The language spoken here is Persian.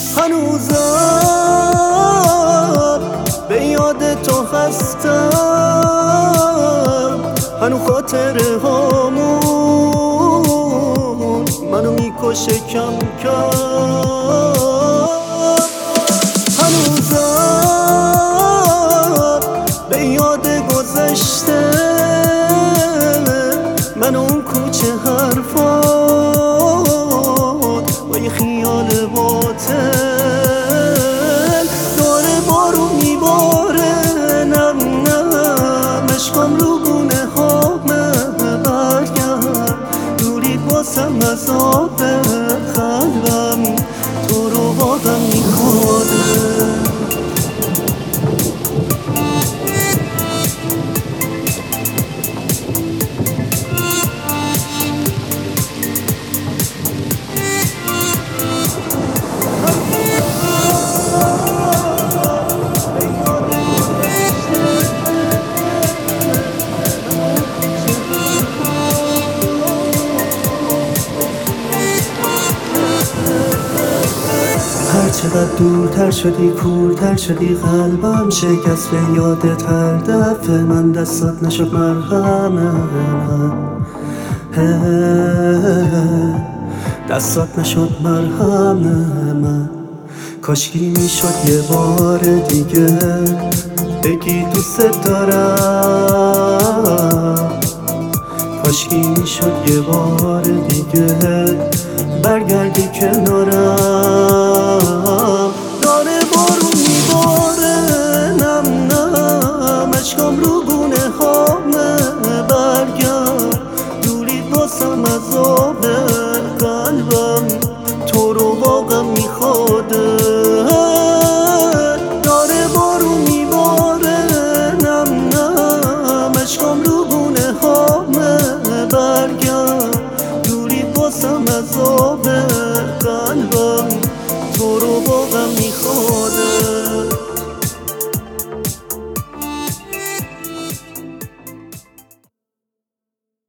هنوزم به یاد تو هستم، هنو خاطره هامون منو میکشه کم کم. هنوزم به یاد گذشته من اون کوچه حرفات با یه خیال باطل داره بارو میباره. نم نم عشقم رو گونه هامه برگرد، دورید باسم از آب قلبم تو رو واقعا میخواده. هرچقدر دورتر شدی کورتر شدی قلبم شکست به یادت هر دفعه من دستات نشد مرهمه دستات نشد مرهمه من. کاشکی میشد یه بار دیگه بگی دوست دارم، کاشکی میشد یه بار دیگه برگردی کنارم.